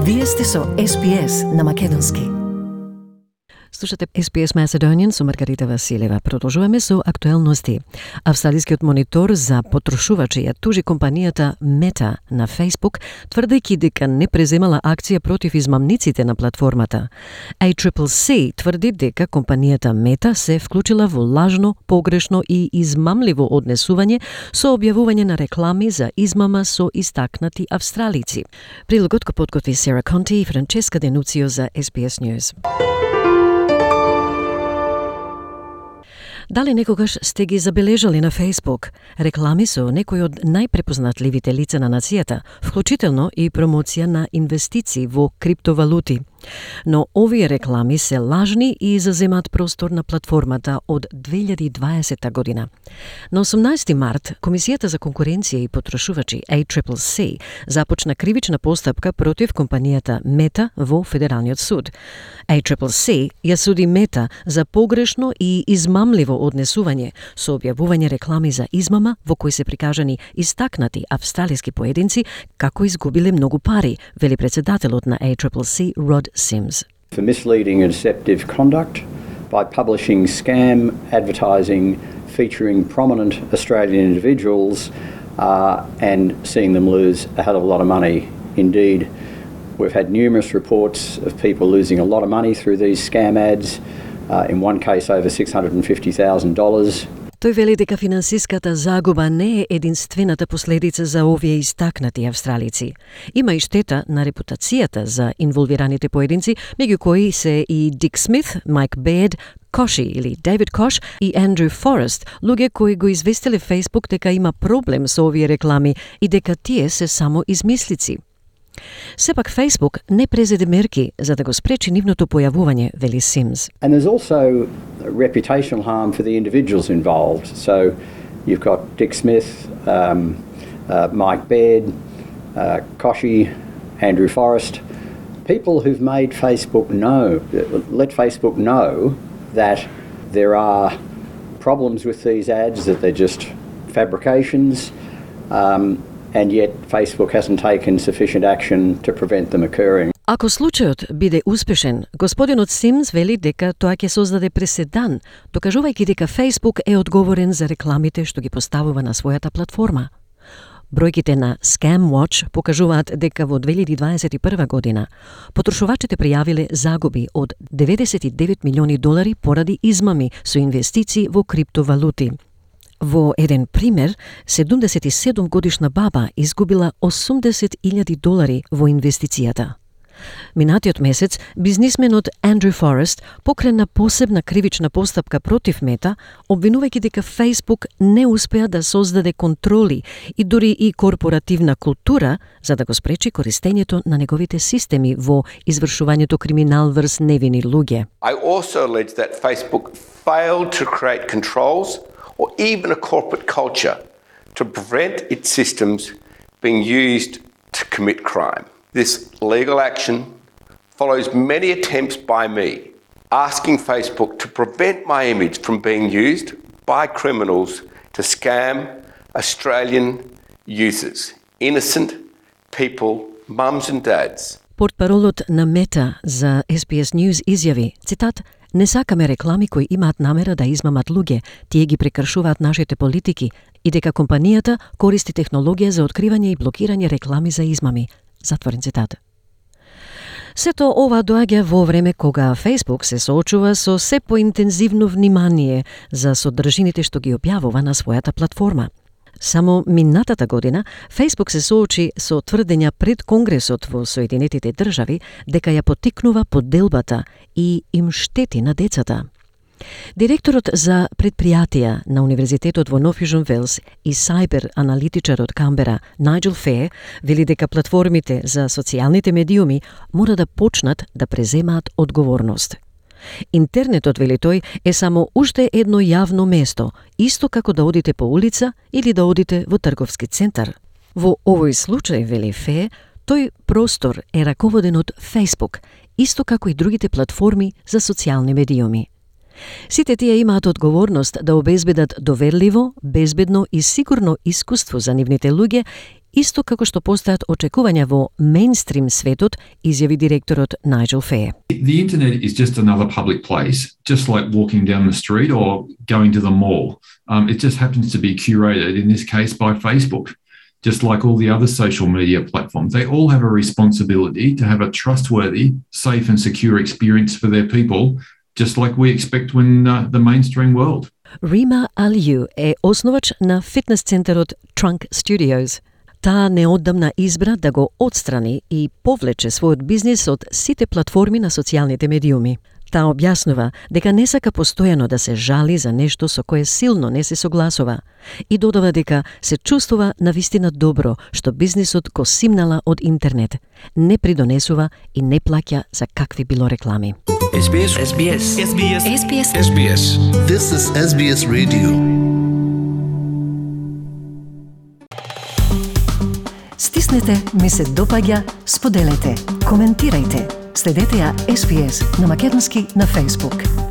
Вие сте со SPS на Македонски. Слушате SPS Macedonian со Маргарита Василева. Продолжуваме со актуелности. Австралискиот монитор за потрошувачи ја тужи компанијата Meta на Facebook, тврдејќи дека не преземала акција против измамниците на платформата. ACCC тврди дека компанијата Meta се вклучила во лажно, погрешно и измамливо однесување со објавување на реклами за измама со истакнати австралици. Прилогот го подготви Сера Конти и Франческа Денуцио за SPS News. Дали некогаш сте ги забележали на Facebook реклами со некои од најпрепознатливите лица на нацијата, вклучително и промоција на инвестиции во криптовалути? Но овие реклами се лажни и заземаат простор на платформата од 2020 година. На 18 март, Комисијата за конкуренција и потрошувачи ACCC започна кривична постапка против компанијата Meta во Федералниот суд. ACCC ја суди Meta за погрешно и измамливо однесување со објавување реклами за измама во кои се прикажани истакнати австралиски поединци како изгубиле многу пари, вели председателот на ACCC Rod Sims. For misleading and deceptive conduct by publishing scam advertising featuring prominent Australian individuals and seeing them lose a hell of a lot of money. Indeed, we've had numerous reports of people losing a lot of money through these scam ads, in one case over $650,000. Тој вели дека финансиската загуба не е единствената последица за овие истакнати австралици. Има и штета на репутацијата за инволвираните поединци, меѓу кои се и Дик Смит, Майк Бед, Коши или Дейвид Кош и Андрю Форест, луѓе кои го известиле Facebook дека има проблем со овие реклами и дека тие се само измислици. Сепак Facebook не презеде мерки за да го спречи нивното појавување, вели Симс. And there's also reputational harm for the individuals involved. So you've got Dick Smith, Mike Baird, Koshy, Andrew Forrest, people who've made let Facebook know that there are problems with these ads, that they're just fabrications, and yet Facebook hasn't taken sufficient action to prevent them occurring. Ако случајот биде успешен, господинот Симс вели дека тоа ќе создаде преседан, докажувајќи дека Facebook е одговорен за рекламите што ги поставува на својата платформа. Бројките на Scam Watch покажуваат дека во 2021 година потрошувачите пријавиле загуби од $99 милиони поради измами со инвестиции во криптовалути. Во еден пример, 77 годишна баба изгубила $80,000 во инвестицијата. Минатиот месец, бизнисменот Андрю Форест покрена посебна кривична постапка против Мета, обвинувајќи дека Facebook не успеа да создаде контроли и дури и корпоративна култура за да го спречи користењето на неговите системи во извршувањето криминал врз невини луѓе. I also allege that Facebook failed to create controls or even a corporate culture to prevent its systems being used to commit crime. This legal action follows many attempts by me asking Facebook to prevent my image from being used by criminals to scam Australian users, innocent people, mums and dads. Портпаролот на Мета за SPS News изјави, цитат, "Не сакаме реклами кои имаат намера да измамат луѓе, тие ги прекршуваат нашите политики и дека компанијата користи технологија за откривање и блокирање реклами за измами." Затворен цитат. Сето ова доаѓа во време кога Facebook се соочува со се поинтензивно внимание за содржините што ги објавува на својата платформа. Само минатата година Facebook се соочи со тврдења пред Конгресот во Соединетите држави дека ја поттикнува поделбата и им штети на децата. Директорот за предпријатија на Универзитетот во Нов Јужен Велс и сайбер аналитичар од Камбера Најджел Феј вели дека платформите за социјалните медиуми мора да почнат да преземаат одговорност. Интернетот, вели тој, е само уште едно јавно место, исто како да одите по улица или да одите во трговски центар. Во овој случај, вели Фе, тој простор е раководен од Facebook, исто како и другите платформи за социјални медиуми. Сите тие имаат одговорност да обезбедат доверливо, безбедно и сигурно искуство за нивните луѓе исто како што постојат очекувања во мејнстрим светот, изјави директорот Најджел Феј. The internet is just another public place, just like walking down the street or going to the mall. It just happens to be curated, in this case, by Facebook. Just like all the other social media platforms, they all have a responsibility to have a trustworthy, safe and secure experience for their people, just like we expect when the mainstream world. Rima Aliu е основач на фитнес центарот Trunk Studios. Таа неодамна избра да го отстрани и повлече својот бизнис од сите платформи на социјалните медиуми. Таа објаснува дека не сака постојано да се жали за нешто со кое силно не се согласува и додава дека се чувствува навистина добро што бизнисот го симнала од интернет, не придонесува и не плаќа за какви било реклами. SBS. SBS. SBS. SBS. SBS. This is SBS Radio. Стиснете, ми се допаѓа, споделете, коментирајте. Следете ја SBS на македонски на Facebook.